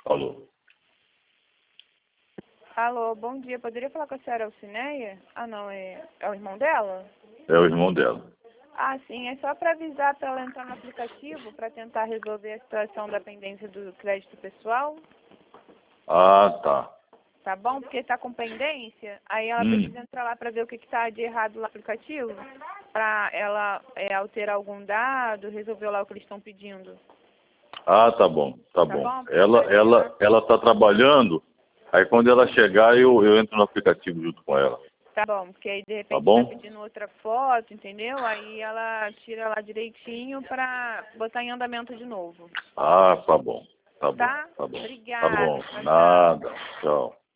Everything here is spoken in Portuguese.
Alô. Alô, bom dia. Poderia falar com a senhora Alcineia? Ah, não, é o irmão dela? É o irmão dela. Ah, sim, é só para avisar para ela entrar no aplicativo para tentar resolver a situação da pendência do crédito pessoal. Ah, tá. Tá bom? Porque está com pendência, aí ela precisa entrar lá para ver o que está de errado lá no aplicativo, para ela alterar algum dado, resolver lá o que eles estão pedindo. Ah, tá bom, tá Tá bom. bom? Ela tá trabalhando, aí quando ela chegar eu entro no aplicativo junto com ela. Tá bom, porque aí de Tá repente bom? tá pedindo outra foto, entendeu? Aí ela tira lá direitinho para botar em andamento de novo. Ah, tá bom, tá bom, Tá? tá bom. Tá Obrigada. bom, Tchau, tchau. nada, tchau.